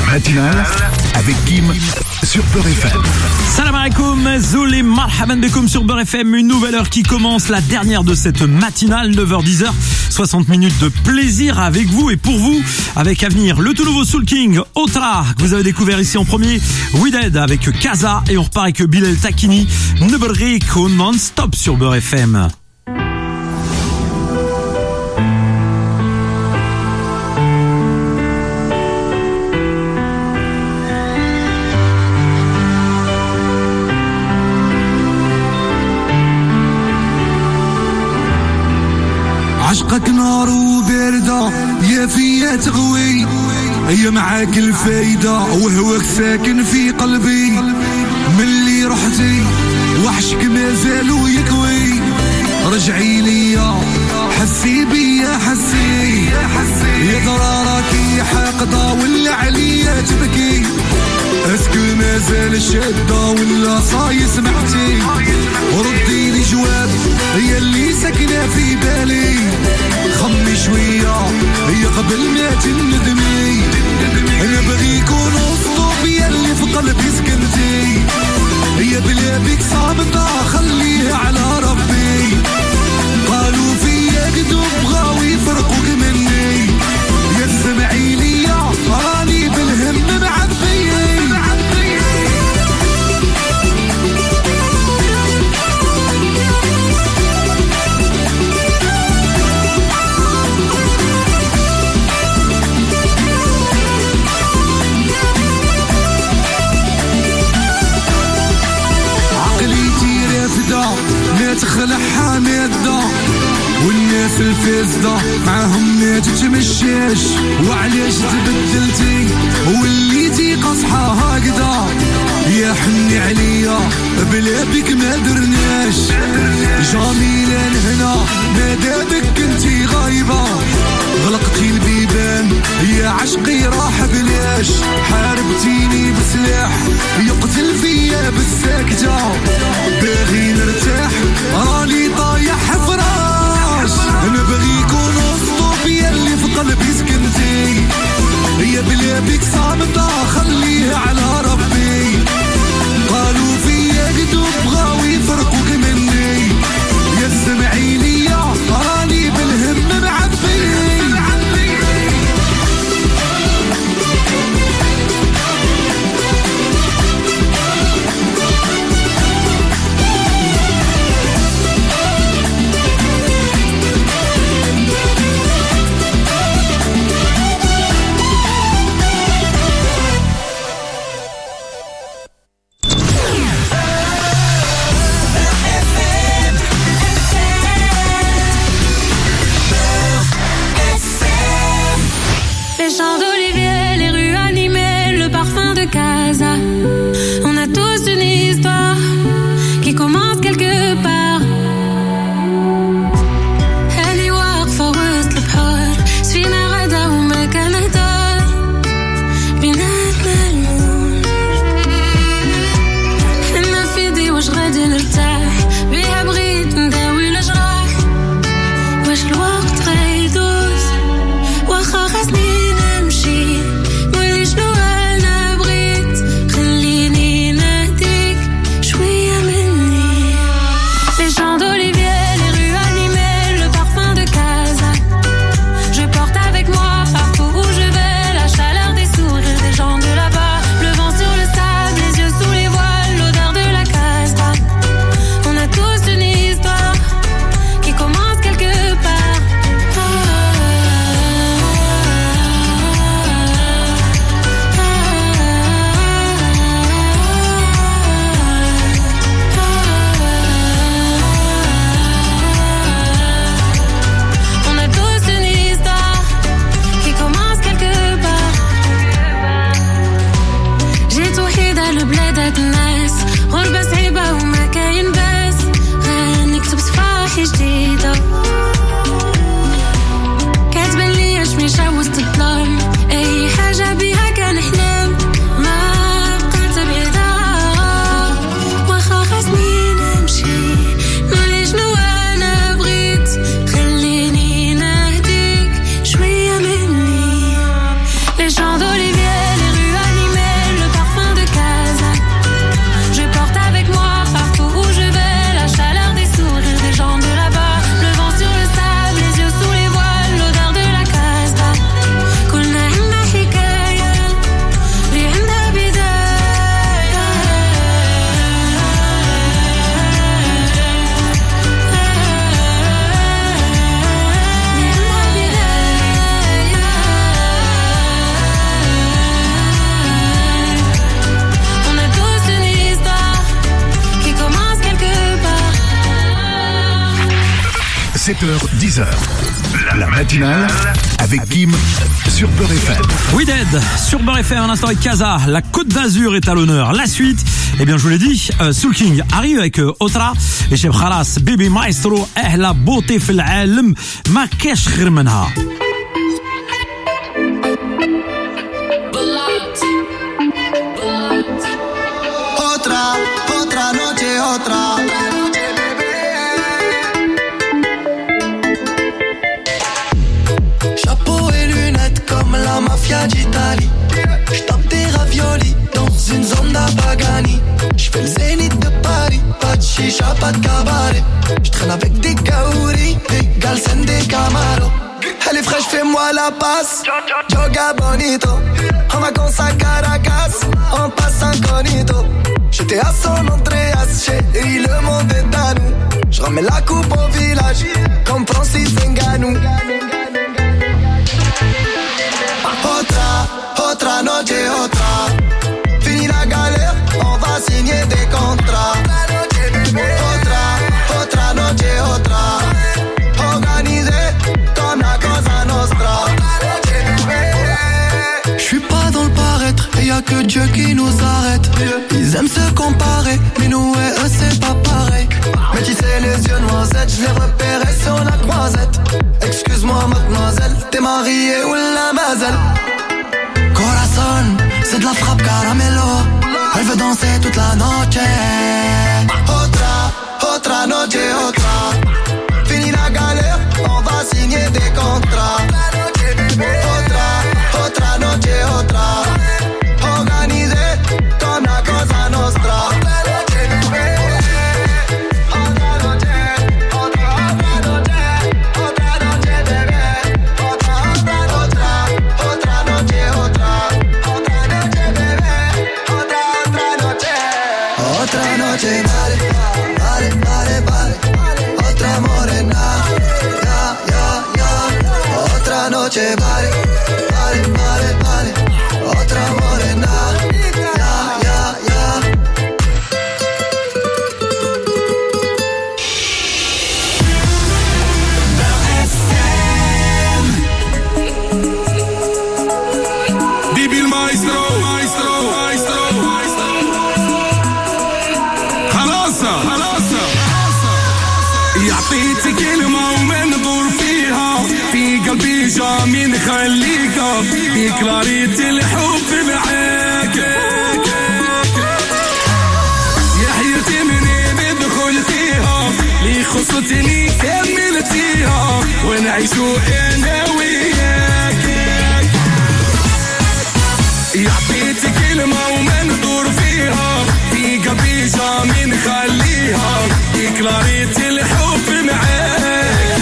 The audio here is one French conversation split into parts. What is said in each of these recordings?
matinale avec Kim sur Beurre FM. Salam alaikum, Zouli marhaban bekoum sur Beurre FM, une nouvelle heure qui commence, la dernière de cette matinale, 9h-10h, 60 minutes de plaisir avec vous et pour vous, avec à venir le tout nouveau Soul King, Otra, que vous avez découvert ici en premier, We Dead avec Kaza, et on repart avec Bilal Takini, Nebrik non-stop sur Beurre FM. عشقك نار وباردة يا فيا تغوي هي معاك الفايدة وهواك ساكن في قلبي من اللي رحتي وحشك مازالو يكوي رجعي ليا حسي بيا حسي يا ترى راكي حاقدة ولا عليا تبكي اسكو مازال الشدة ولا صاي سمعتي وردي لي جواب هي اللي ساكنة في بالي خمي شوية هي قبل ما تندمي انا بغيك ونصطب يا اللي في قلبي سكنتي هي بلا بيك صامتة خليها على ربي قالوا فيا كدوب بغاو يفرقوك مني يا سمعي ليا راني بالهم معبي ما تخلع حامدة والناس الفاسدة معاهم ما تتمشاش وعلاش تبدلتي وليتي قصحة هكذا يا حني عليا بلا بك ما درناش جميلة هنا ما دابك كنتي غايبة غلقتي البيبان يا عشقي راح بلاش حاربتيني بسلاح يقتل فيا بالساكتة باغي نرتاح راني طايح فراش انا بغيك ونصطب يا اللي في قلبي سكنتي هي بلا بيك صامتة خليها على ربي قالوا فيا كدوب بغاو يفرقوك مني يا سمعي ليا راني بالهم معبي Les champs d'olivier, les rues animées, le parfum de Kaza. On a tous une histoire qui commence quelque part. اللي واقفة وسط البحر سفينة غدا وما كانت بيناتنا الموج حنا في يدي واش غادي نرتاح بيها بغيت نداوي الجراح واش الوقت غيدوز واخا خاصني 7h, 10h. La matinale avec Kim sur Beurre FM. We Dead sur Beurre FM, un instant avec Casa. La Côte d'Azur est à l'honneur. La suite, eh bien je vous l'ai dit, Soul King arrive avec Otra et Chef Khalas, Baby Maestro, la beauté fil alam, ma kesh khir minha. Otra noche, otra. Chapeau et lunettes comme la mafia d'Italie. J'tape des raviolis dans une zone d'Apagani. J'fais le zénith de Paris, pas de chicha, pas de cabaret. J'traîne avec des kaouris, des galsen, des camaros. Elle est fraîche, fais-moi la passe. Joga bonito. En vacances à Caracas, on passe incognito. J'étais à San Andreas, chérie, le monde est à nous. J'ramène la coupe au village, comme Francis Ngannou. Otra noche, otra. Fini la galère, on va signer des contrats. Otra noche, otra. Organisé comme la Cosa Nostra. J'suis pas dans le paraître, et y'a que Dieu qui nous arrête. Ils aiment se comparer, mais nous et eux c'est pas pareil. Mais tu sais les yeux noisettes, j'les repérais sur la croisette. Excuse-moi mademoiselle, t'es mariée ou la mazel? Corazon, c'est de la frappe caramelo. Elle veut danser toute la noche. Otra noche, otra. Fini la galère, on va signer des contrats. Otra noche, otra. Organisé comme la Cosa Nostra. Noche, vale, vale, vale, vale. Otra morena, ya, ya, ya. Bibi il maestro, خلاص يعطيتي كلمة وما ندور فيها في قلبي جامي نخليك ديكلاريتي الحب معاك يا حيرتي منين دخلتيها لي خصتني كملتيها ونعيشو انا وياك يعطيتي كلمة وما ندور فيها في قلبي جامي نخليها ديكلاريتي الحب معاك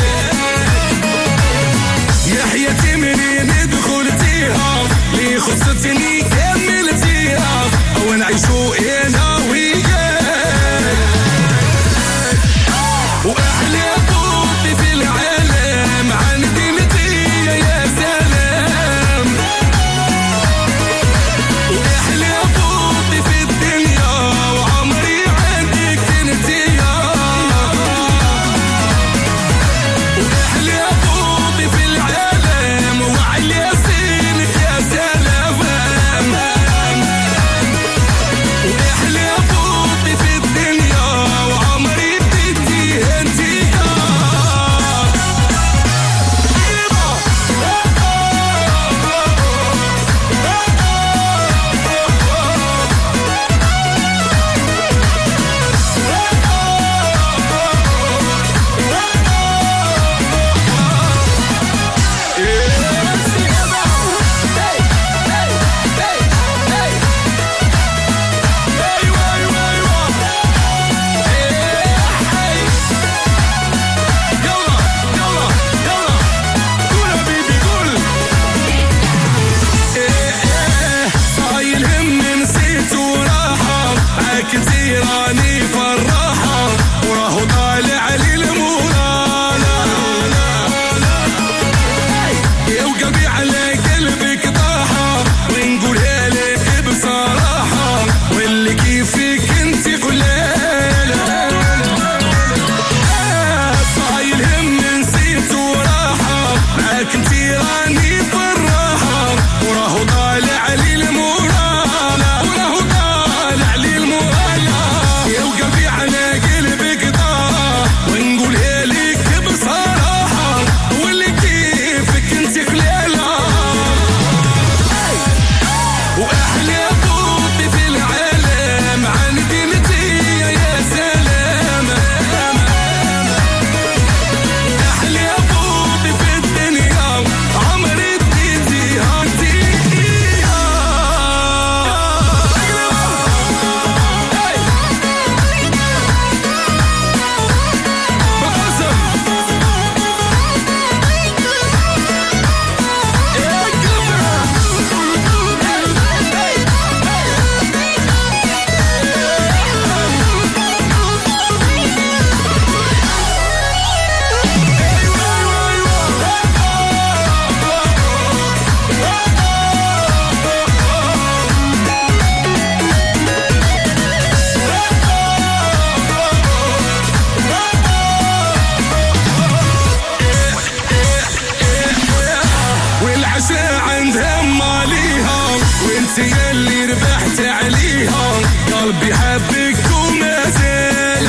يا حياتي منين دخلتيها لي خصتني كملتيها ونعيشو انا وياك واحلى طوطي في العالم عندي نتيا يا سلام واحلى طوطي في الدنيا وعمري عندك تنتيا واحلى طوطي في العالم وعلى سينك يا سلام يلي ربحت عليها قلبي حبك وما زال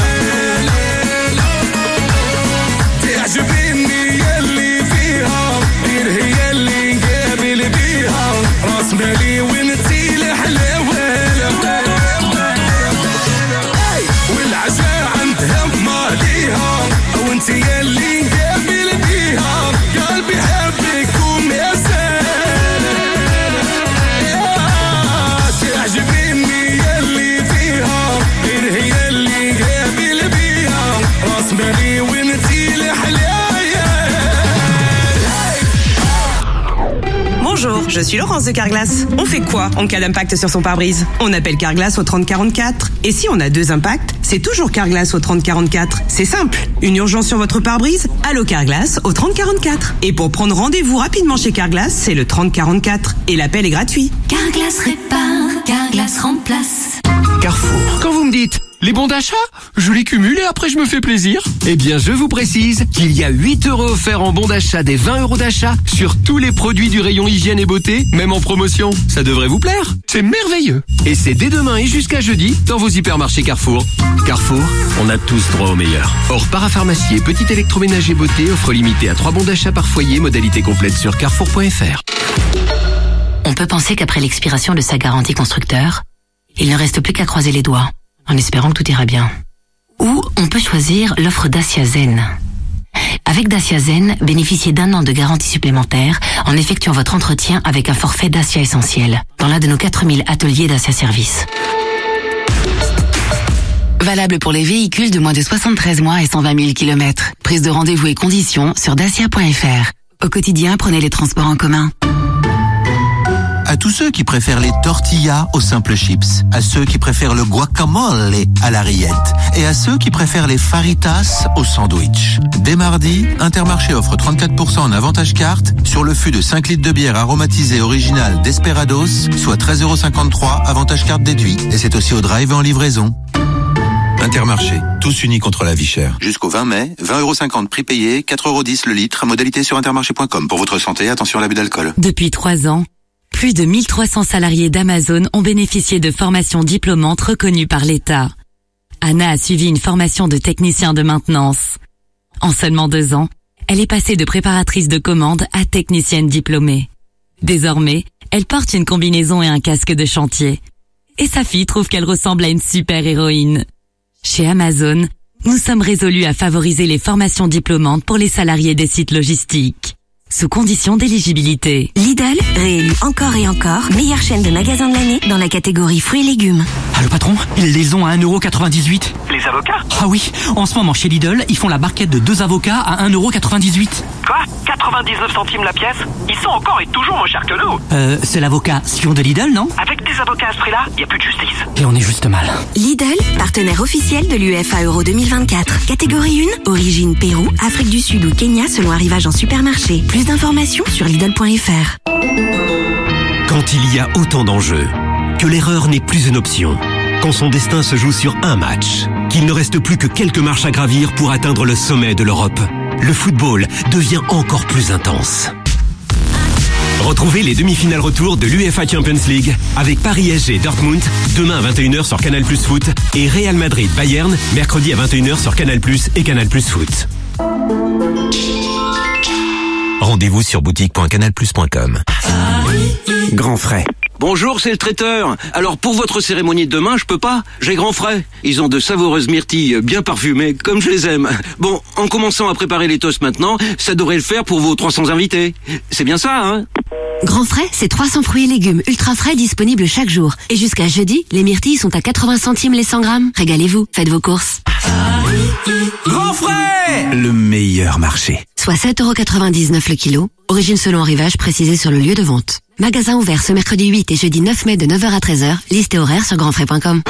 تعجبني يلي فيها غير هي اللي نقابل بيها راس مالي وانتي الحلاوة والعشاء عندها ماليها وانتي يلي نقابل بيها قلبي حبك وما زال تعجبني يلي فيها غير هي اللي نقابل بيها راس مالي وانتي الحلاوة. Bonjour, je suis Laurence de Carglass. On fait quoi en cas d'impact sur son pare-brise? On appelle Carglass au 3044. Et si on a 2 impacts, c'est toujours Carglass au 3044. C'est simple. Une urgence sur votre pare-brise? Allô Carglass au 3044. Et pour prendre rendez-vous rapidement chez Carglass, c'est le 3044. Et l'appel est gratuit. Carglass répare, Carglass remplace. Carrefour. Quand vous me dites les bons d'achat, je les cumule et après je me fais plaisir. Eh bien, je vous précise qu'il y a 8 € offerts en bons d'achat des 20 € d'achat sur tous les produits du rayon hygiène et beauté, même en promotion. Ça devrait vous plaire. C'est merveilleux. Et c'est dès demain et jusqu'à jeudi dans vos hypermarchés Carrefour. Carrefour, on a tous droit au meilleur. Hors parapharmacie et petit électroménager beauté, offre limitée à 3 bons d'achat par foyer, modalité complète sur carrefour.fr. On peut penser qu'après l'expiration de sa garantie constructeur, il ne reste plus qu'à croiser les doigts, en espérant que tout ira bien. Ou on peut choisir l'offre Dacia Zen. Avec Dacia Zen, bénéficiez d'1 an de garantie supplémentaire en effectuant votre entretien avec un forfait Dacia Essentiel dans l'un de nos 4000 ateliers Dacia Service. Valable pour les véhicules de moins de 73 mois et 120 000 km. Prise de rendez-vous et conditions sur dacia.fr. Au quotidien, prenez les transports en commun. À tous ceux qui préfèrent les tortillas aux simples chips, à ceux qui préfèrent le guacamole à la rillette et à ceux qui préfèrent les faritas au sandwich. Dès mardi, Intermarché offre 34% en avantage carte sur le fût de 5 litres de bière aromatisée originale Desperados, soit 13,53 € avantage carte déduit. Et c'est aussi au drive et en livraison. Intermarché, tous unis contre la vie chère. Jusqu'au 20 mai, 20,50 € prix payé, 4,10 € le litre, modalité sur intermarché.com. Pour votre santé, attention à l'abus d'alcool. Depuis 3 ans, plus de 1300 salariés d'Amazon ont bénéficié de formations diplômantes reconnues par l'État. Anna a suivi une formation de technicien de maintenance. En seulement 2 ans, elle est passée de préparatrice de commande à technicienne diplômée. Désormais, elle porte une combinaison et un casque de chantier. Et sa fille trouve qu'elle ressemble à une super-héroïne. Chez Amazon, nous sommes résolus à favoriser les formations diplômantes pour les salariés des sites logistiques. Sous condition d'éligibilité. Lidl, réélu encore et encore, meilleure chaîne de magasins de l'année dans la catégorie fruits et légumes. Ah, le patron, ils les ont à 1,98 €. Les avocats? Ah oui, en ce moment chez Lidl, ils font la barquette de 2 avocats à 1,98 €. Quoi? 99 centimes la pièce? Ils sont encore et toujours moins chers que nous. C'est l'avocat Sion de Lidl, non? Avec des avocats à ce prix-là, y a plus de justice. Et on est juste mal. Lidl, partenaire officiel de l'UEFA Euro 2024. Catégorie 1, origine Pérou, Afrique du Sud ou Kenya selon arrivage en supermarché. Plus d'informations sur Lidl.fr. Quand il y a autant d'enjeux, que l'erreur n'est plus une option, quand son destin se joue sur un match, qu'il ne reste plus que quelques marches à gravir pour atteindre le sommet de l'Europe, le football devient encore plus intense. Retrouvez les demi-finales retour de l'UEFA Champions League avec Paris SG Dortmund demain à 21 h sur Canal+ Foot et Real Madrid Bayern mercredi à 21 h sur Canal+ et Canal+ Foot. Rendez-vous sur boutique.canalplus.com. Grand frais. Bonjour, c'est le traiteur. Alors pour votre cérémonie de demain, je peux pas. J'ai grand frais. Ils ont de savoureuses myrtilles bien parfumées, comme je les aime. Bon, en commençant à préparer les toasts maintenant, ça devrait le faire pour vos 300 invités. C'est bien ça, hein? Grand frais, c'est 300 fruits et légumes ultra frais disponibles chaque jour. Et jusqu'à jeudi, les myrtilles sont à 80 centimes les 100 grammes. Régalez-vous, faites vos courses. Grand frais! Le meilleur marché. Soit 7,99 € le kilo. Origine selon arrivage précisée sur le lieu de vente. Magasin ouvert ce mercredi 8 et jeudi 9 mai de 9 h à 13 h. Liste et horaire sur grandfrais.com.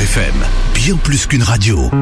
FM, bien plus qu'une radio.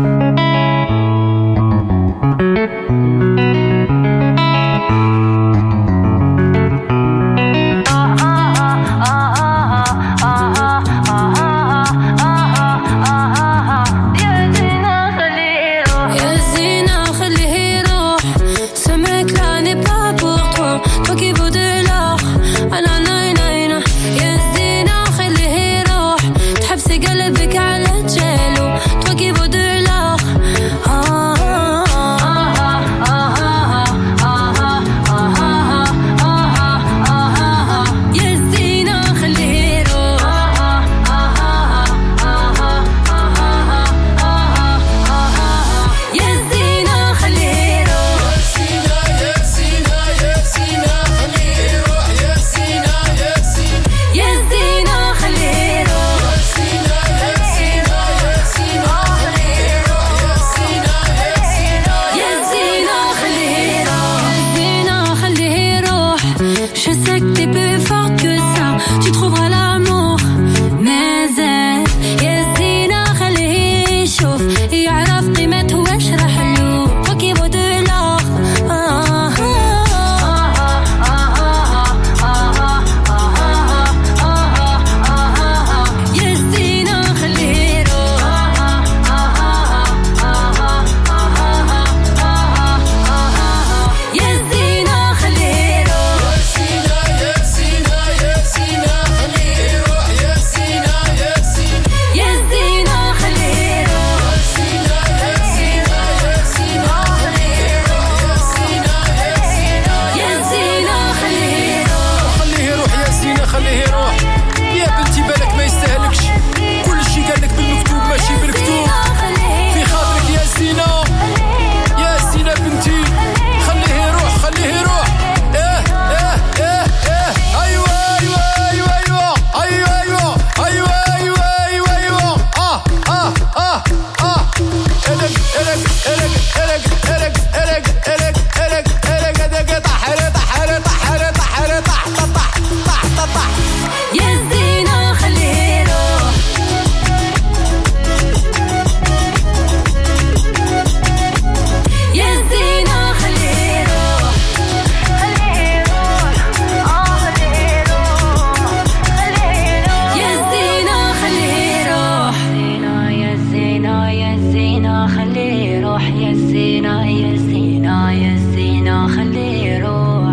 خليه يروح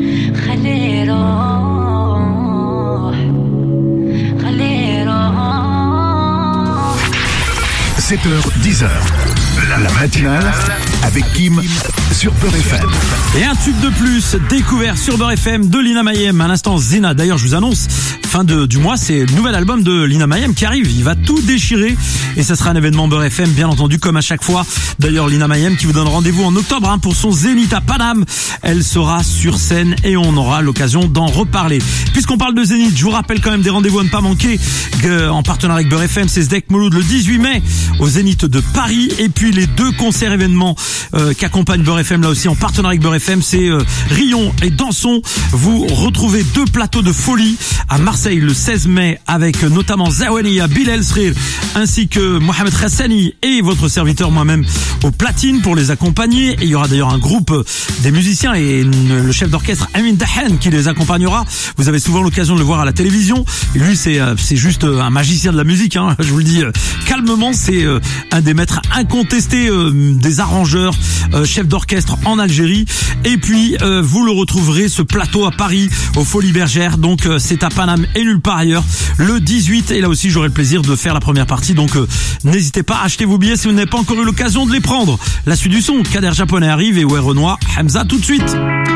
7h, 10h. La matinale avec Kim sur Beurre FM. Et un tube de plus découvert sur Beurre FM de Lina Mayem. À l'instant, Zena. D'ailleurs, je vous annonce, fin du mois, c'est le nouvel album de Lina Mayem qui arrive. Il va tout déchirer et ça sera un événement Beurre FM, bien entendu, comme à chaque fois. D'ailleurs, Lina Mayem qui vous donne rendez-vous en octobre pour son Zénith à Paname. Elle sera sur scène et on aura l'occasion d'en reparler. Puisqu'on parle de Zénith, je vous rappelle quand même des rendez-vous à ne pas manquer. En partenariat avec Beurre FM, c'est Zdek Mouloud le 18 mai au Zénith de Paris. Et puis les deux concerts événements qui accompagnent Beurre FM là aussi en partenariat avec Beurre FM, c'est Rion et Dansons. Vous retrouvez deux plateaux de folie à Marseille le 16 mai avec notamment Zawaniya, Bilal Srir ainsi que Mohamed Hassani et votre serviteur moi-même au platine pour les accompagner. Et il y aura d'ailleurs un groupe des musiciens et le chef d'orchestre Amin Dahan qui les accompagnera. Vous avez souvent l'occasion de le voir à la télévision. Et lui c'est juste un magicien de la musique, hein. Je vous le dis calmement, c'est un des maîtres incontestés des arrangeurs, chef d'orchestre en Algérie. Et puis vous le retrouverez ce plateau à Paris aux Folies Bergères. Donc c'est à Paname et nulle part ailleurs le 18. Et là aussi j'aurai le plaisir de faire la première partie. Donc n'hésitez pas à acheter vos billets si vous n'avez pas encore eu l'occasion de les prendre. La suite du son, Kader Japonais arrive et ouais Renoir, Hamza tout de suite.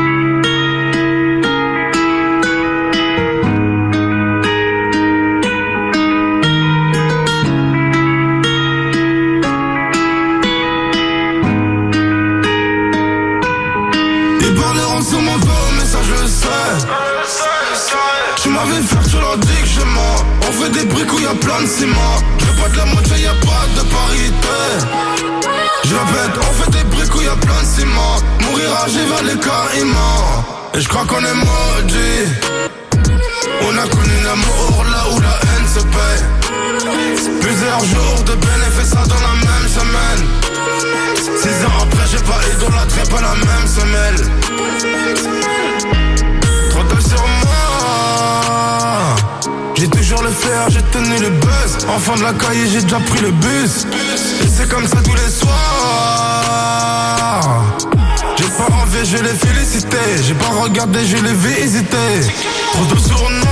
Sur mon dos, mais ça je le sais. Tu m'avais fait, tu leur dis que je mens. On fait des briques où y'a plein de ciment. Je veux pas de la moitié, y'a pas de parité. Je répète, on fait des briques où y'a plein de ciment. Mourir âgé va les carrément. Et je crois qu'on est maudit. On a connu l'amour là où la haine se paie. Plusieurs jours de le fer, j'ai tenu le buzz. Enfant de la caille, j'ai déjà pris le bus. Et c'est comme ça tous les soirs. J'ai pas envie, je l'ai félicité. J'ai pas regardé, je l'ai visité. Trop de sur noir.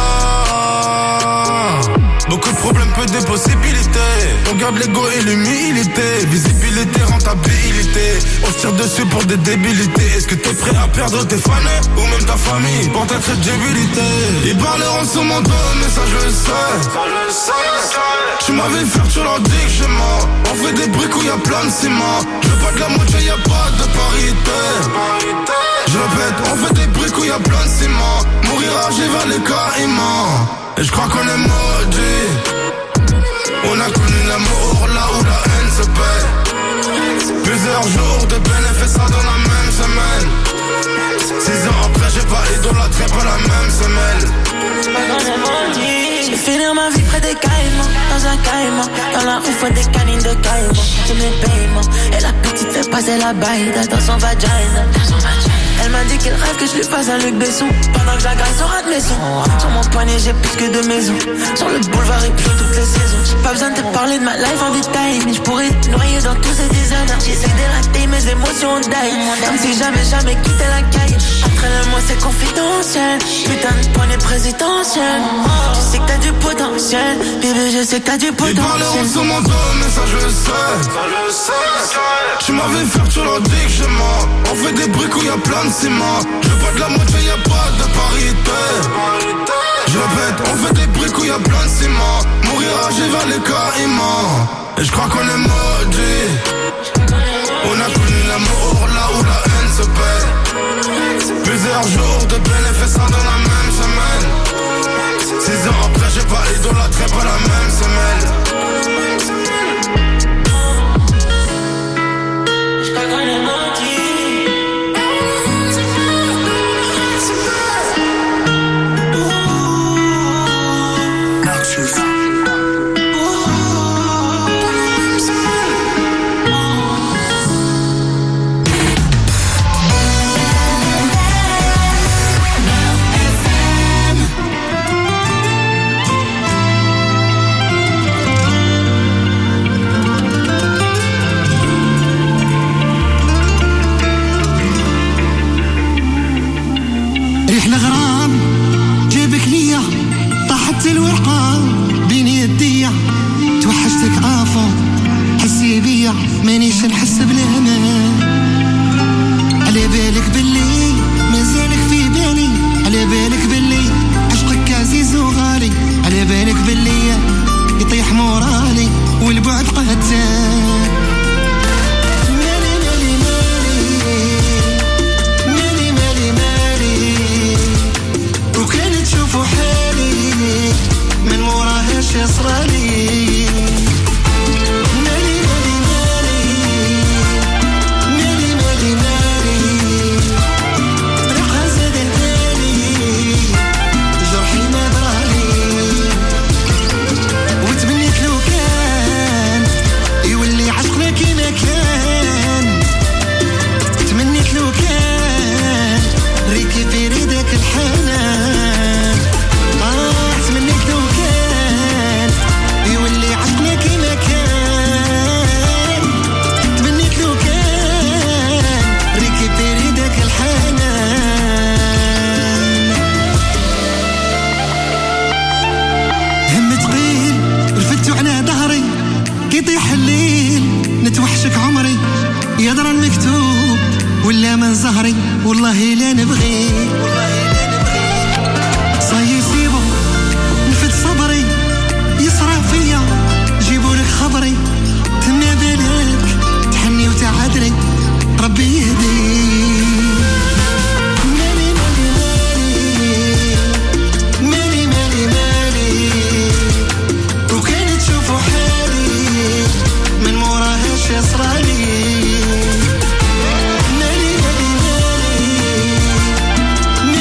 Beaucoup de problèmes, peu de possibilités. On garde l'ego et l'humilité. Visibilité, rentabilité. On se tire dessus pour des débilités. Est-ce que t'es prêt à perdre tes fans ou même ta famille pour ta crédibilité? Ils parleront sur mon dos, mais ça je le sais. Tu m'avais fait, tu leur dis que je mens. On fait des briques où y'a plein de ciment. Je veux pas de la moitié, y'a pas de parité. Je répète, on fait des briques où y'a plein de ciment. Mourira, j'y vais les carrément. Et je crois qu'on est maudits. On a connu l'amour là où la haine se paie. Plusieurs jours de peine et fait ça dans la même semaine. 6 ans après j'ai pas idolâtré pas la même semelle. Je vais finir ma vie près des caïmans, dans un caïman. Dans la rue faut des canines de caïmans. J'aime les paiements. Et la petite fait passer la baïda dans son vagina. Elle m'a dit qu'elle rêve que je lui fasse un Luc Besson. Pendant que j'agresse sur un de mes sons. Sur mon poignet j'ai plus que 2 maisons. Sur le boulevard il pleut toutes les saisons. J'ai pas besoin de te parler de ma life en détail. Mais je pourrais te noyer dans tous ces désordres. J'essaie d'élater mes émotions en die. Comme si jamais quitté la caille. Après le mois c'est confidentiel. Putain de poignée présidentielle. Tu sais que t'as du potentiel. Bébé je sais que t'as du potentiel. Ils parleront sur mon dos mais ça je le sais. Tu m'avais fait, tu leur dis que je mens. On fait des briques où y'a plein de ciment. Je veux pas de la moitié, y'a pas de parité. Je répète, on fait des briques où y'a plein de ciment. Mourira, j'y vais les carrément. Et je crois qu'on est maudits. On a connu l'amour là où la haine se paie. Plusieurs jours de peine et fait ça dans la même semaine. 6 ans après j'ai pas idolâtré pas la même semelle. Je crois qu'on est maudits. الغرام جيبك ليا طاحت الورقة بين يديا توحشتك عافو حسي بيا مانيش نحس بالامان على بالك باللي مازالك في بالي على بالك باللي عشقك عزيز وغالي على بالك باللي يطيح مورالي والبعد قتال وكان تشوفوا حالي من موراها شي صرالي مالي مالي مالي مالي مالي مالي رقها زاد بالي جرحي ما درالي وتمنيت لو كان يولي عشقنا كيما كان تمنيت لو كان ريكي في ريدك الحنان تمنيت لو كان يولي عشقنا كيما كان تمنيت لو كان ريكي في ريدك الحنان هم تقيل رفدتو على ظهري كيطيح الليل نتوحشك عمري يضرى المكتوب ولا من زهري والله لا نبغي صيصيبو نفد صبري يصرع فيا جيبولك خبري تما بالك تحني وتعادري ربي يهدي مالي مالي مالي مالي مالي مالي وكان تشوفوا حالي من موراها شي صرالي مالي مالي مالي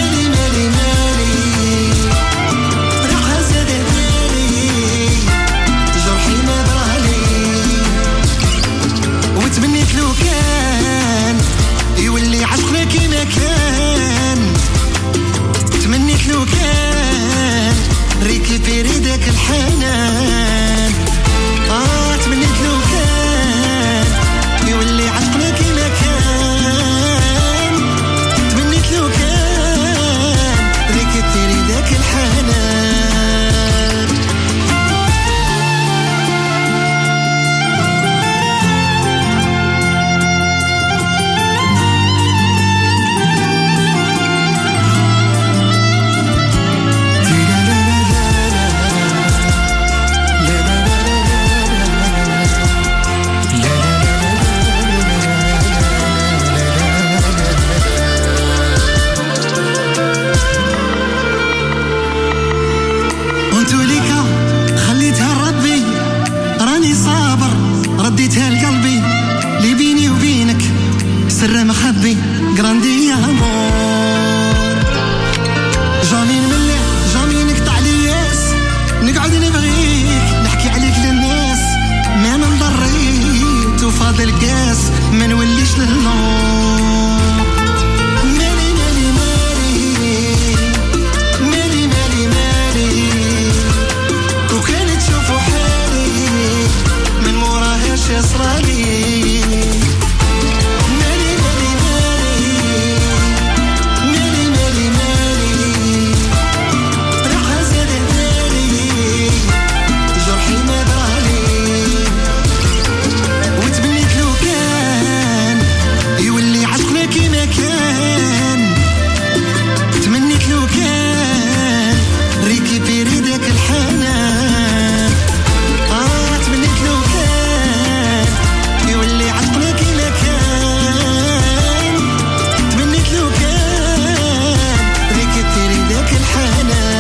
ذاك الحنان تمنيت لو كان يولي عشقنا كيما كان تمنيت لو كان ذيك تيري ذاك الحنان رديتها لقلبي اللي بيني وبينك سر مخبي جراندي امور جامي نملح جامي نقطع لي ياس نقعد نبغيك نحكي عليك للناس ما من ضريت وفاضل كاس ما نوليش للنور مالي مالي مالي مالي مالي مالي وكان تشوفوا حالي من موراهاش يصرالي مالي مالي مالي مالي مالي مالي راحة زاد بالي جرحي ما درالي وتبنيت لو كان يولي عشقنا كيما كان تمنيت لو كان ريكيبيري داك الحنان تمنيت لو كان يولي عشقنا كيما كان تمنيت لو كان ريكيبيري داك الحنان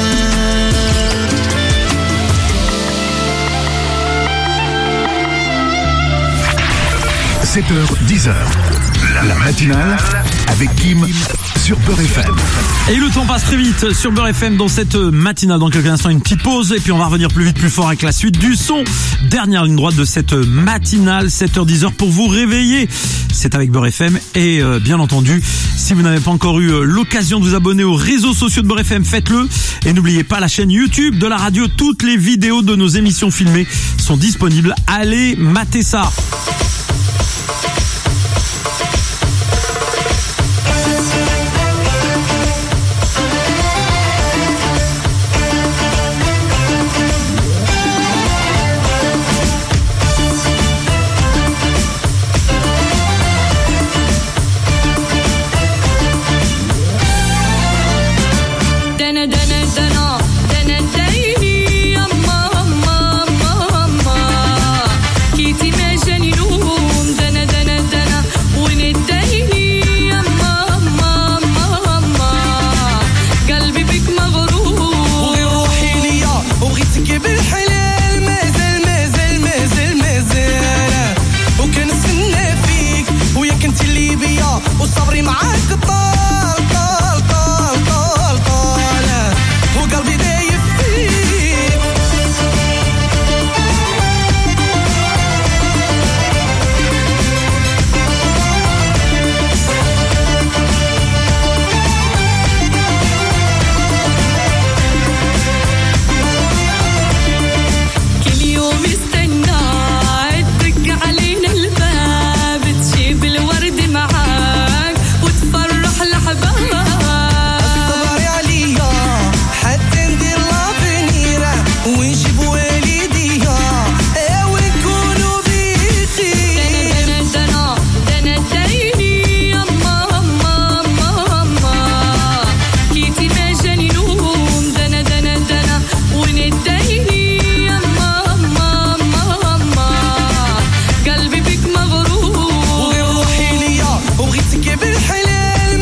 7h, 10h, la matinale avec Kim sur Beurre FM. Et le temps passe très vite sur Beurre FM dans cette matinale. Dans quelques instants, une petite pause et puis on va revenir plus vite, plus fort avec la suite du son. Dernière ligne droite de cette matinale, 7h, 10h pour vous réveiller. C'est avec Beurre FM et bien entendu, si vous n'avez pas encore eu l'occasion de vous abonner aux réseaux sociaux de Beurre FM, faites-le. Et n'oubliez pas la chaîne YouTube de la radio. Toutes les vidéos de nos émissions filmées sont disponibles. Allez, matez ça. وصبري معاك طال طال طال طال طال وقلبي دايب فيك كل يوم استنى تدق علينا الباب تجيب الورد معاك وتفرح الأحباب الصبر عليا حتى ندير لافنيرة ونجيب والديا ونكونوا بخير دنا دايني يما ماما كيتي ما جاني نوم دنا وندايني يما ماما قلبي بك مغروم وروحي ليا وبغيتك بالحلال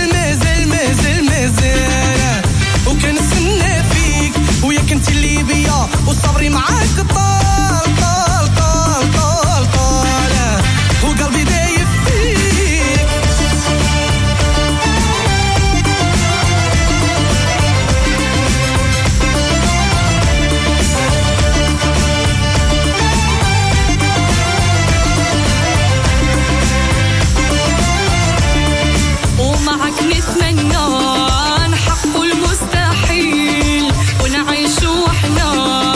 مازال وكنستنى فيك وياك انت اللي بيا وصبري معاك طال طال طال طال طال وقلبي دايب فيك ومعك نتمنى نحقق المستحيل ونعيش وحنا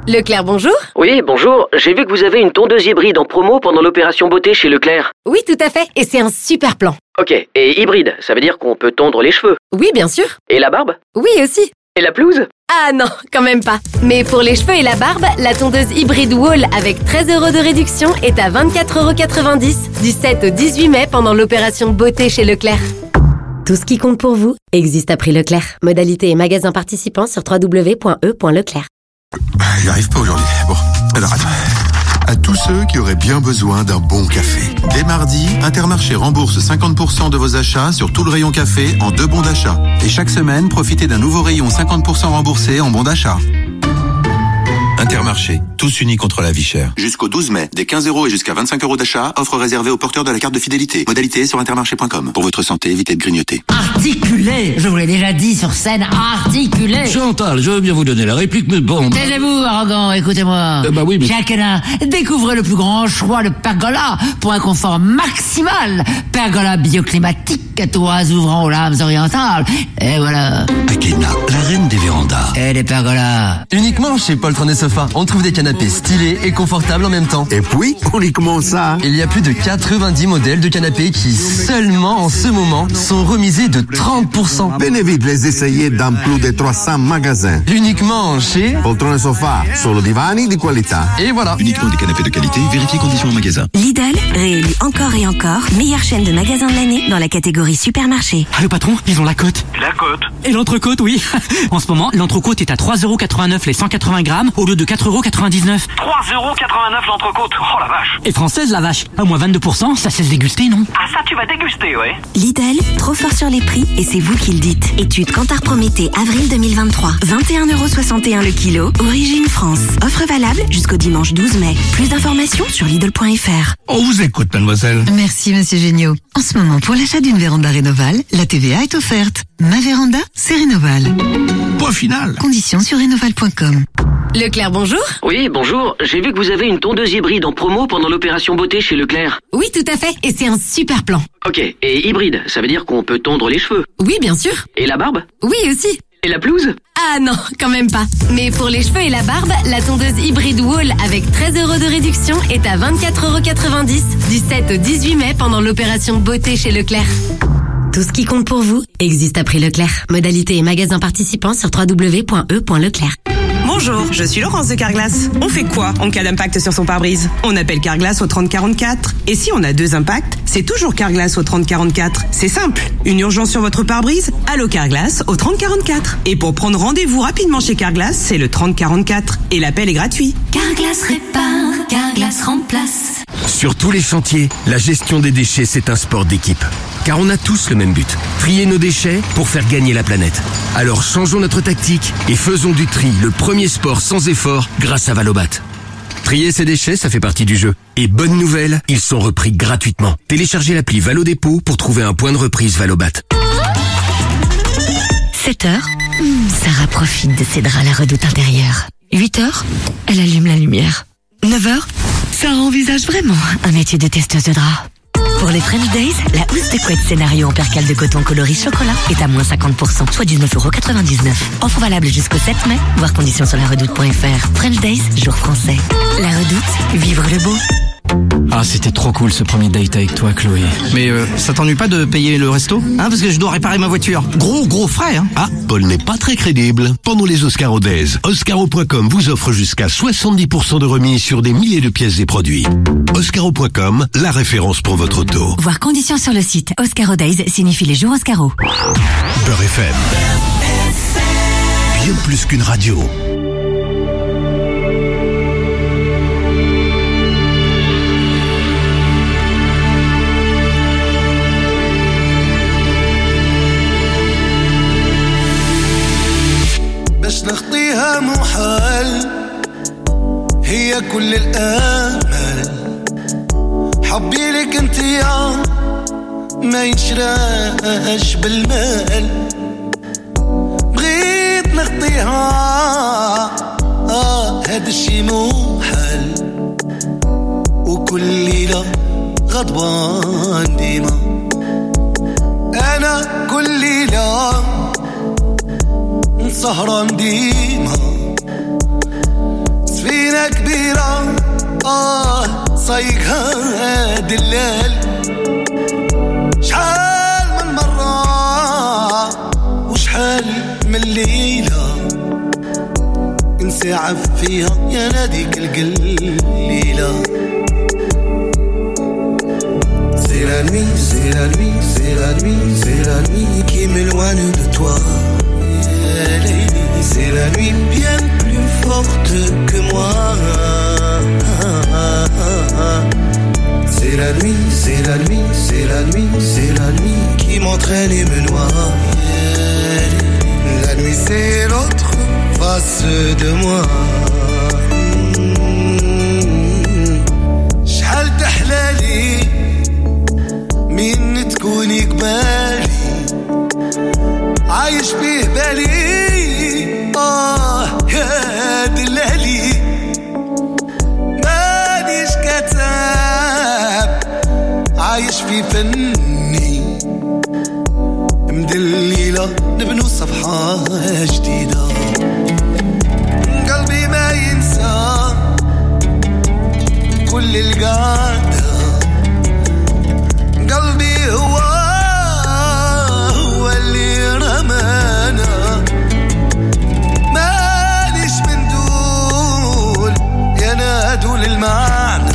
Leclerc, bonjour. Oui, bonjour. J'ai vu que vous avez une tondeuse hybride en promo pendant l'opération beauté chez Leclerc. Oui, tout à fait. Et c'est un super plan. Ok. Et hybride, ça veut dire qu'on peut tondre les cheveux? Oui, bien sûr. Et la barbe? Oui, aussi. Et la pelouse? Ah non, quand même pas. Mais pour les cheveux et la barbe, la tondeuse hybride Wall avec 13 € de réduction est à 24,90 € du 7 au 18 mai pendant l'opération beauté chez Leclerc. Tout ce qui compte pour vous existe à prix Leclerc. Modalité et magasins participants sur www.e.leclerc. J'y arrive pas aujourd'hui. Bon, alors attends. À tous ceux qui auraient bien besoin d'un bon café. Dès mardi, Intermarché rembourse 50% de vos achats sur tout le rayon café en 2 bons d'achat. Et chaque semaine, profitez d'un nouveau rayon 50% remboursé en bons d'achat. Intermarché, tous unis contre la vie chère. Jusqu'au 12 mai, des 15 € et jusqu'à 25 € d'achat, offre réservée aux porteurs de la carte de fidélité. Modalité sur intermarché.com. Pour votre santé, évitez de grignoter. Articulé, je vous l'ai déjà dit sur scène, articulé. Chantal, je veux bien vous donner la réplique, mais bon... Taisez-vous, arrogant, écoutez-moi. Bah oui, mais... Chacun, découvrez le plus grand choix de pergola pour un confort maximal. Pergola bioclimatique à toits ouvrant aux lames orientales. Et voilà. Akena, la reine des vérandas. Et des pergolas. Uniquement chez Paul Trône et Sofa, on trouve des canapés stylés et confortables en même temps. Et puis, uniquement ça. Il y a plus de 90 modèles de canapés qui, seulement en ce moment, sont remisés de 30%. Venez vite les essayer dans plus de 300 magasins. Uniquement chez Paul Trône et Sofa, solo divani di qualità. Et voilà. Uniquement des canapés de qualité, vérifiez conditions en magasin. Lidl, réélu encore et encore, meilleure chaîne de magasins de l'année dans la catégorie supermarché. Ah, le patron, ils ont la cote. La cote? Et l'entrecôte, oui. En ce moment, l'entrecôte est à 3,89 € les 180 grammes au lieu de 4,99 €. 3,89 € l'entrecôte. Oh la vache. Et française, la vache. À moins 22%, ça cesse déguster, non? Ah ça, tu vas déguster, ouais. Lidl, trop fort sur les prix et c'est vous qui le dites. Étude Kantar Prométhée, avril 2023. 21,61 € le kilo. Origine France. Offre valable jusqu'au dimanche 12 mai. Plus d'informations sur Lidl.fr. On vous écoute, mademoiselle. Merci, monsieur Géniaud. En ce moment, pour l'achat d'une véranda Rénoval, la TVA est offerte. Ma véranda, c'est Rénoval. Point final. Conditions sur rénoval.com. Leclerc, bonjour. Oui, bonjour. J'ai vu que vous avez une tondeuse hybride en promo pendant l'opération beauté chez Leclerc. Oui, tout à fait. Et c'est un super plan. Ok. Et hybride, ça veut dire qu'on peut tondre les cheveux? Oui, bien sûr. Et la barbe? Oui, aussi. Et la pelouse? Ah non, quand même pas. Mais pour les cheveux et la barbe, la tondeuse hybride Wall avec 13 € de réduction est à 24,90 € du 7 au 18 mai pendant l'opération beauté chez Leclerc. Tout ce qui compte pour vous existe à prix Leclerc. Modalité et magasins participants sur www.e.leclerc. Bonjour, je suis Laurence de Carglass. On fait quoi en cas d'impact sur son pare-brise? On appelle Carglass au 3044. Et si on a 2 impacts, c'est toujours Carglass au 3044. C'est simple. Une urgence sur votre pare-brise? Allô Carglass au 3044. Et pour prendre rendez-vous rapidement chez Carglass, c'est le 3044. Et l'appel est gratuit. Carglass répare, Carglass remplace. Sur tous les chantiers, la gestion des déchets, c'est un sport d'équipe. Car on a tous le même but, trier nos déchets pour faire gagner la planète. Alors changeons notre tactique et faisons du tri le premier sport sans effort grâce à Valobat. Trier ses déchets, ça fait partie du jeu. Et bonne nouvelle, ils sont repris gratuitement. Téléchargez l'appli Valodépôt pour trouver un point de reprise Valobat. 7h, Sarah profite de ses draps à la redoute intérieure. 8h, elle allume la lumière. 9h, Sarah envisage vraiment un métier de testeuse de draps. Pour les French Days, la housse de couette scénario en percale de coton coloris chocolat est à moins 50%, soit 19,99 €. Offre valable jusqu'au 7 mai, voir conditions sur laredoute.fr. French Days, jour français. La Redoute, vivre le beau. Ah, c'était trop cool ce premier date avec toi, Chloé. Mais ça t'ennuie pas de payer le resto? Parce que je dois réparer ma voiture. Gros frais, hein. Ah, Paul n'est pas très crédible. Pendant les Oscaro Days, Oscaro.com vous offre jusqu'à 70% de remise sur des milliers de pièces et produits. Oscaro.com, la référence pour votre auto. Voir conditions sur le site. Oscaro Days signifie les jours Oscaro. Beurre FM. Bien plus qu'une radio. باش نخطيها محال هي كل الامل حبي لك انت يا ما ينشراش بالمال بغيت نخطيها هذا الشي محال وكل ليلة غضبان ديما انا كل ليلة سهران ديما مدينة كبيرة صايقها هاد الليل شحال من مرة وشحال من ليلة نساعف فيها يا ناديك القليلة C'est la nuit, c'est la nuit, c'est la nuit, c'est la nuit qui m'éloigne de toi. C'est la nuit bien plus forte que moi. C'est la nuit, c'est la nuit, c'est la nuit, c'est la nuit qui m'entraîne et me noie. La nuit c'est l'autre face de moi. شحال تحلالي من تكوني قبالي عايش فيه بالي يا دلالي مانيش كتاب عايش في فني مدليلة نبنو صفحة جديدة قلبي ما ينسى كل القعدة قلبي هو اللي رمانا ماليش من دول يا نادول المعنى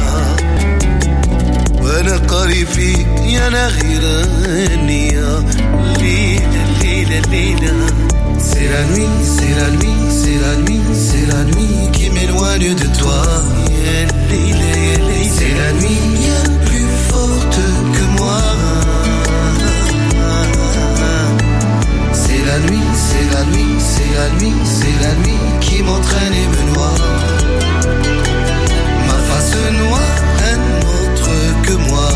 وانا قاري فيك يا انا غير النية ليلة ليلة ليلة C'est la nuit, c'est la nuit, c'est la nuit, c'est la nuit qui m'éloigne de toi. C'est la nuit bien plus forte que moi. C'est la nuit, c'est la nuit, c'est la nuit, c'est la nuit qui m'entraîne et me noie. Ma face noire, un autre que moi.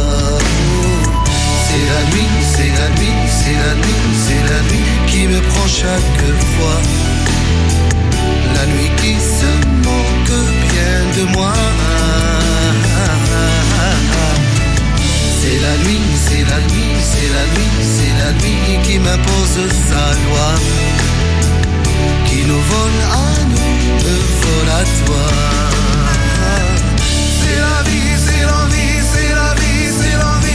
C'est la nuit, c'est la nuit, c'est la nuit, c'est la nuit qui me prend chaque fois. La nuit qui se moque bien de moi. C'est la nuit, c'est la nuit, c'est la nuit, c'est la nuit qui m'impose sa loi, qui nous vole à nous, me vole à toi. C'est la vie, c'est la vie, c'est la vie, c'est la vie.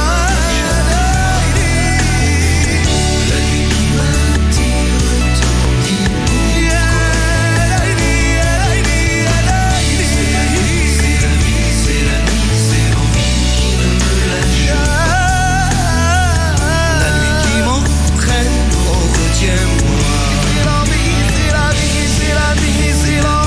La nuit qui m'attire tant dit c'est la nuit, c'est l'envie qui ne me lâche. La nuit qui m'entraîne, oh retiens-moi. C'est la vie, c'est la vie, c'est la vie, c'est l'envie.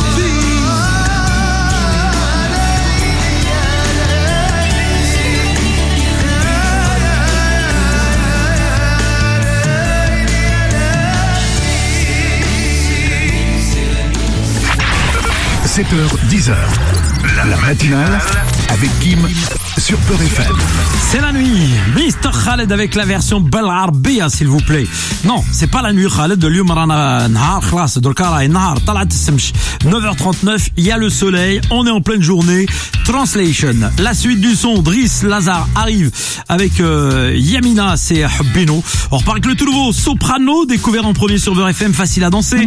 – 7h, 10h. La matinale avec Kim sur Beurre FM. C'est la nuit. Mr. Khaled avec la version بالعربية s'il vous plaît. Non, c'est pas la nuit Khaled. اليوم رانا نهار خلاص دركا راهي نهار طلعت الشمس 9h39, il y a le soleil, on est en pleine journée. Translation. La suite du son, Driss Lazar arrive avec Yamina, c'est Hubbino. On repart avec le tout nouveau Soprano, découvert en premier sur Beurre FM, facile à danser.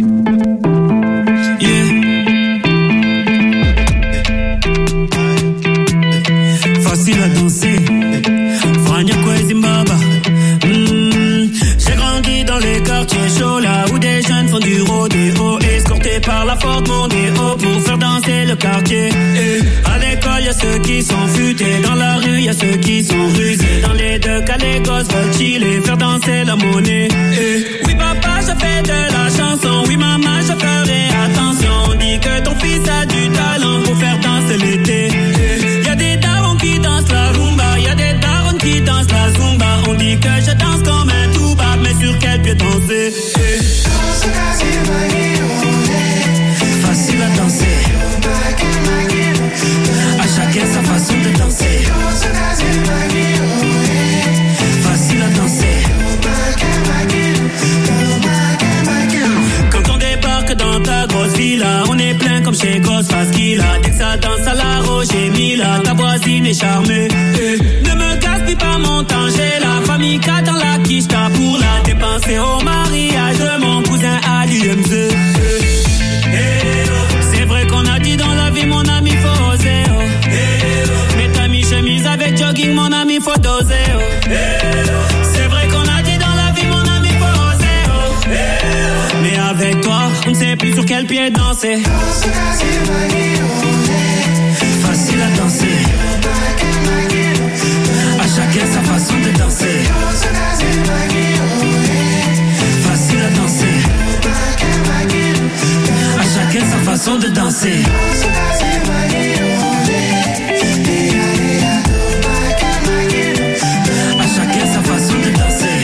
Facile à danser, Frania Zimbabwe. J'ai grandi dans les quartiers chauds, là où des jeunes font du rodéo, escortés par la Ford Mondeo pour faire danser le quartier. À l'école, y'a ceux qui sont futés, dans la rue, y'a ceux qui sont rusés. Dans les deux cas, les gosses veulent chiller, faire danser la monnaie. Oui, papa, je fais de la chanson, oui, maman, je ferai attention. On dit que ton fils a du talent pour faire danser l'été. Y'a des darons qui dansent la rumba, y'a des darons qui dansent la zumba. On dit que je danse comme un touba, mais sur quel pied danser? Facile à danser, à chacun sa façon de danser. Facile à danser. Quand on débarque dans ta grosse villa, on est plein comme chez Ghostface Killah. Dès que ça danse à la Roger Mila, ta voisine est charmée. Ne me gaspille pas mon temps, j'ai la famille dans la quicheta pour la dépenser au mariage de mon cousin Ali MZ. C'est vrai qu'on sur quel pied danser. Facile à danser. À chacun sa façon de danser. Facile à danser. À chacun sa façon de danser. À chacun sa façon de danser.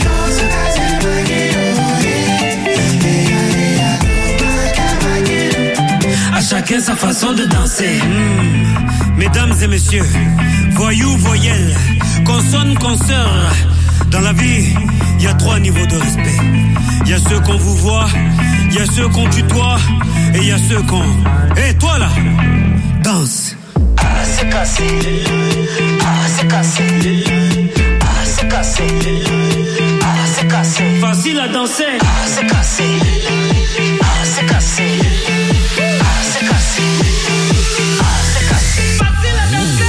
À chacun sa façon de danser. Mesdames et messieurs, voyous, voyelles, consonnes, consoeurs. Dans la vie, il y a 3 niveaux de respect. Il y a ceux qu'on vous voit, il y a ceux qu'on tutoie, et il y a ceux qu'on... Hé, toi là, danse. Ah, c'est cassé. Ah, c'est cassé. Ah, c'est cassé. Ah, c'est cassé. Facile à danser. Ah, c'est cassé. Ah, c'est cassé. Ah, c'est cassé. Ah, c'est cassé. Facile à danser.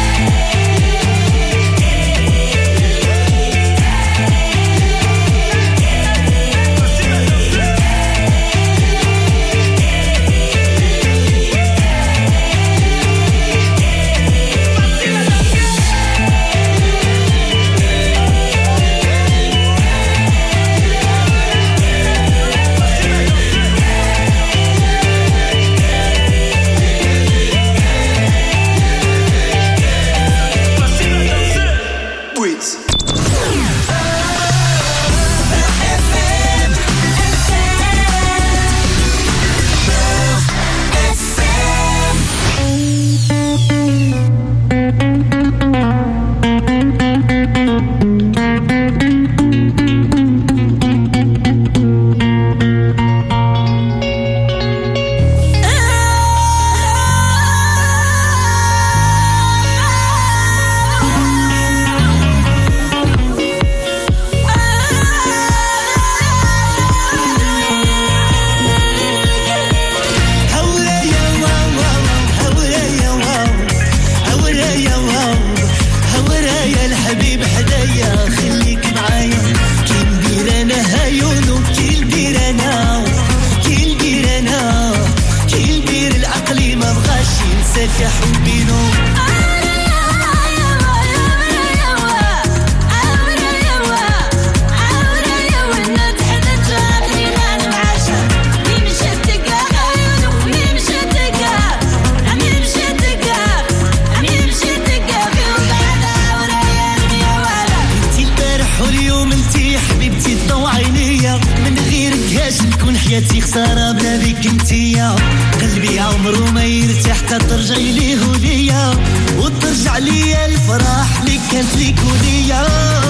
حياتي خسارة بلا بيك انتيا قلبي عمرو ما يرتاح ترجعي ليه وليا وترجع ليا الفرح اللي كانت ليك وليا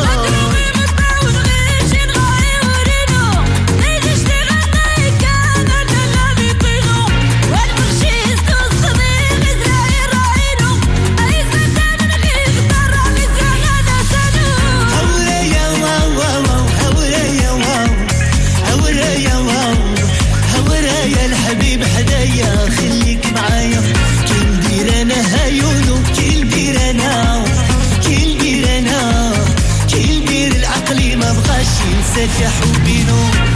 يا حبي نور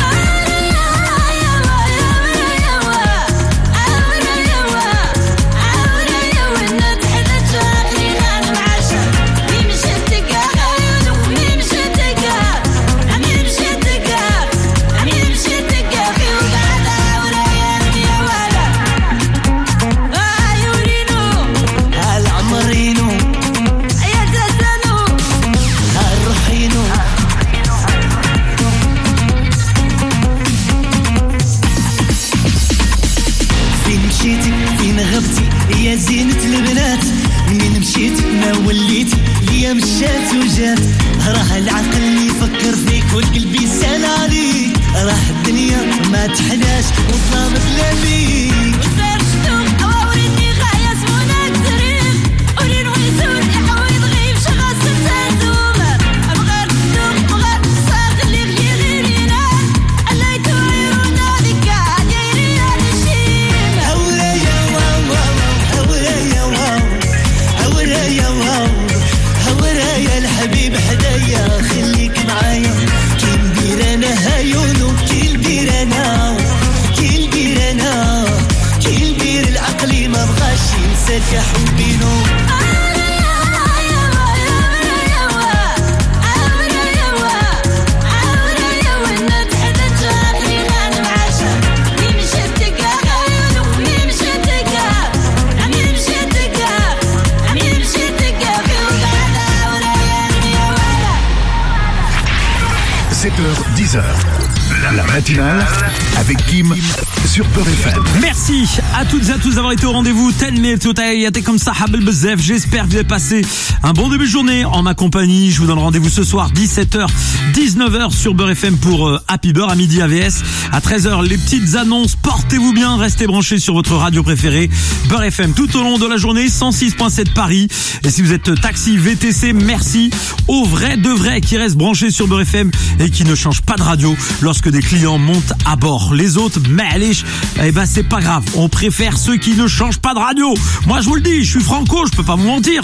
7h, 10h. La matinale avec Kim sur Beurre FM. Merci à toutes et à tous d'avoir été au rendez-vous. J'espère que vous avez passé un bon début de journée en ma compagnie. Je vous donne rendez-vous ce soir 17h, 19h sur Beurre FM pour Happy Beurre, à midi AVS. À 13h, les petites annonces. Portez-vous bien, restez branchés sur votre radio préférée. Beurre FM tout au long de la journée, 106.7 Paris. Et si vous êtes taxi, VTC, merci aux vrais de vrais qui restent branchés sur Beurre FM et qui ne changent pas de radio lorsque des clients montent à bord. Les autres, c'est pas grave. On préfère ceux qui ne changent pas de radio. Moi, je vous le dis, je suis franco, je peux pas vous mentir.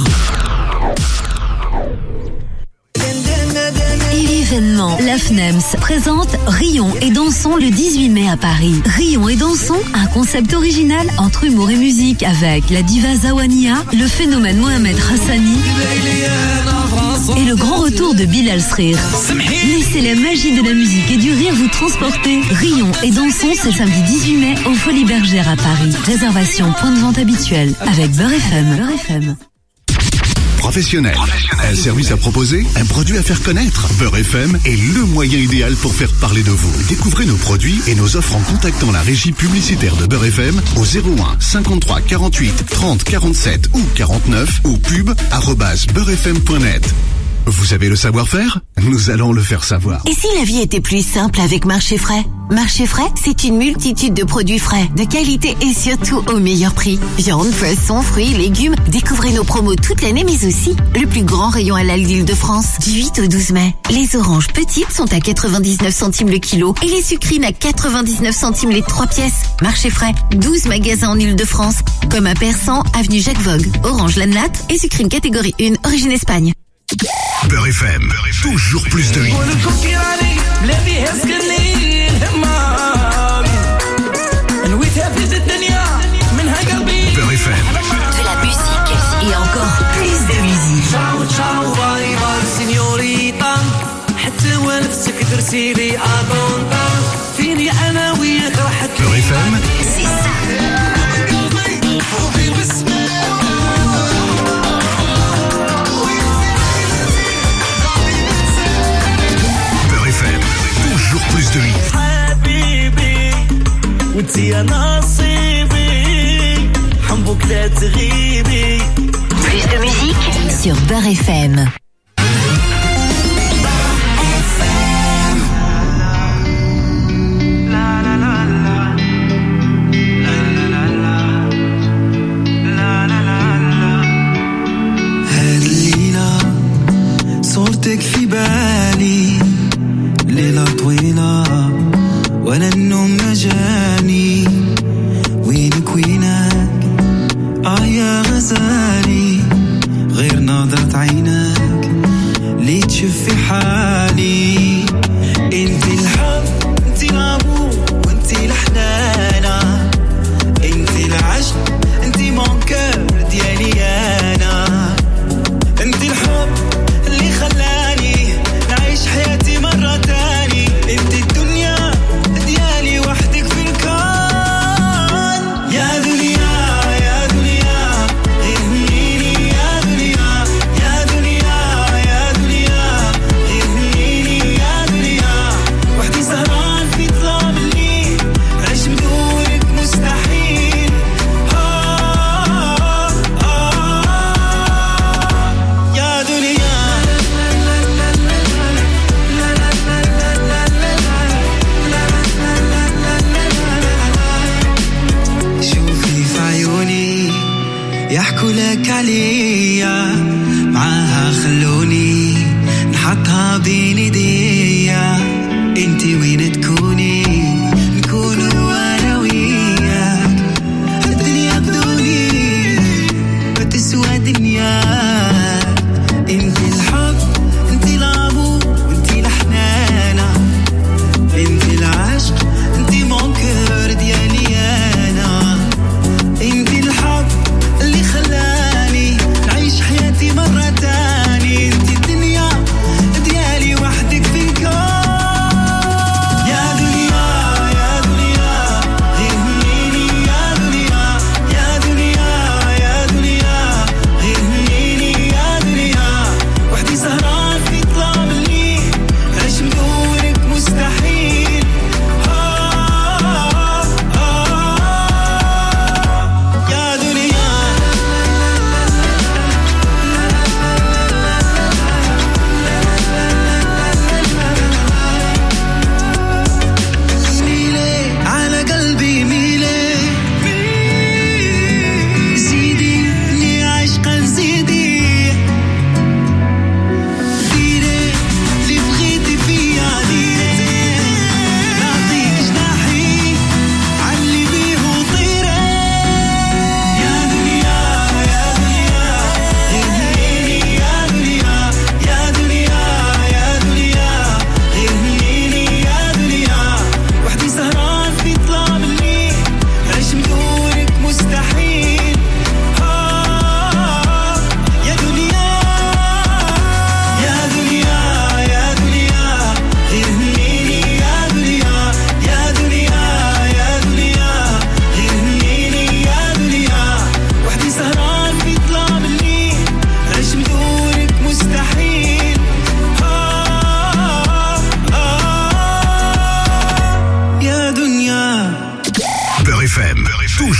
Événement. La FNEMS présente Rions et dansons le 18 mai à Paris. Rions et dansons, un concept original entre humour et musique avec la diva Zawania, le phénomène Mohamed Hassani et le grand retour de Bilal Srir. Laissez la magie de la musique et du rire vous transporter. Rions et dansons, c'est samedi 18 mai au Folies Bergères à Paris. Réservation, point de vente habituel avec Beurre FM. Beurre FM. Professionnel. Un service à proposer, un produit à faire connaître. Beurre FM est le moyen idéal pour faire parler de vous. Découvrez nos produits et nos offres en contactant la régie publicitaire de Beurre FM au 01 53 48 30 47 ou 49 ou pub@beurrefm.net. Vous avez le savoir-faire ? Nous allons le faire savoir. Et si la vie était plus simple avec Marché Frais ? Marché Frais, c'est une multitude de produits frais, de qualité et surtout au meilleur prix. Viande, poissons, fruits, légumes. Découvrez nos promos toute l'année, mais aussi le plus grand rayon halal d'Île-de-France. Du 8 au 12 mai. Les oranges petites sont à 99 centimes le kilo et les sucrines à 99 centimes les 3 pièces. Marché Frais, 12 magasins en Île-de-France, comme à Persan, avenue Jacques Vogue, Orange Lanlat et sucrine catégorie 1, origine Espagne. Beurre FM, toujours plus de hits. Beurre FM. De la musique et encore plus de musique. Beurre FM. C'est ça. Toujours plus de hits. Plus de musique sur Beurre FM. صورتك في بالي ليلة طويلة ولا النوم مجاني وينك يا غزالي غير نظرة عينك ليه تشوفي حالي انت الحب انت العبور وانت الحنانة انت العشق انت مون كور ديالي انا انت الحب اللي خلاني نعيش حياتي مرة تاني انت الدنيا ديالي وحدك في الكون يا دنيا يا دنيا غنيني يا دنيا يا دنيا يا دنيا غنيني يا دنيا وحدي سهران في ظلام الليل نعيش بدونك مستحيل يا دنيا شوفي في عيوني يحكوا لك عليا معاها خلوني نحطها بين ايديا انتي وين تكوني نكونوا انا وياك الدنيا بدوني ما تسوى دنياك انتي الحب انتي العبور وانتي الحنانة انتي العشق انتي مون كور ديالي انا انتي الحب اللي خلاني نعيش حياتي مرة تاني انتي الدنيا ديالي وحدي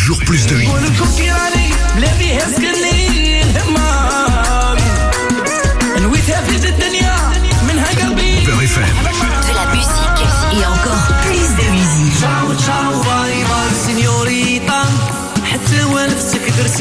toujours plus de hits.